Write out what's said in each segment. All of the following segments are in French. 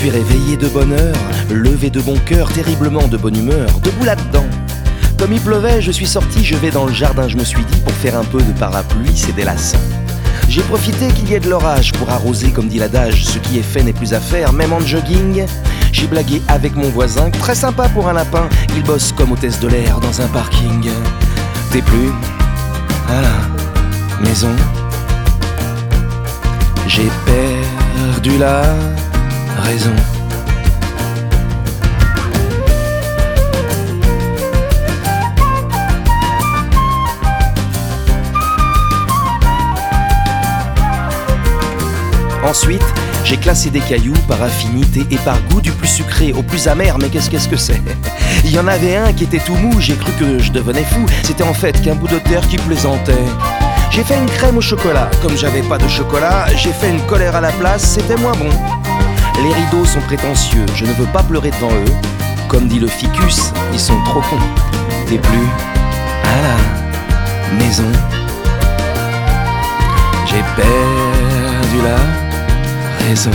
suis réveillé de bonne heure, levé de bon cœur, terriblement de bonne humeur, debout là-dedans. Comme il pleuvait, je suis sorti, je vais dans le jardin, je me suis dit, pour faire un peu de parapluie, c'est délassant. J'ai profité qu'il y ait de l'orage pour arroser, comme dit l'adage, ce qui est fait n'est plus à faire, même en jogging. J'ai blagué avec mon voisin, très sympa pour un lapin, il bosse comme hôtesse de l'air dans un parking. T'es plus à la maison, j'ai perdu la raison. Ensuite, j'ai classé des cailloux par affinité et par goût, du plus sucré au plus amer, mais qu'est-ce que c'est? Il y en avait un qui était tout mou, j'ai cru que je devenais fou, c'était en fait qu'un bout de terre qui plaisantait. J'ai fait une crème au chocolat, comme j'avais pas de chocolat, j'ai fait une colère à la place, c'était moins bon. Les rideaux sont prétentieux, je ne veux pas pleurer devant eux, comme dit le ficus, ils sont trop cons. T'es plus à la maison, j'ai perdu la raison.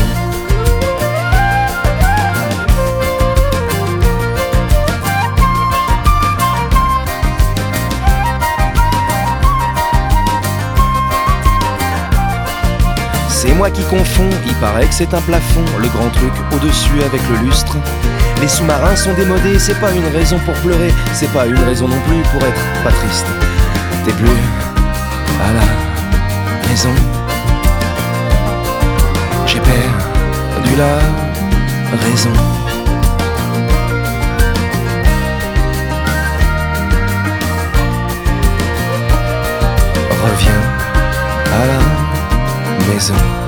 C'est moi qui confonds, il paraît que c'est un plafond, le grand truc au-dessus avec le lustre. Les sous-marins sont démodés, c'est pas une raison pour pleurer, c'est pas une raison non plus pour être pas triste. T'es plus à la maison, j'ai perdu la raison. Reviens à la maison.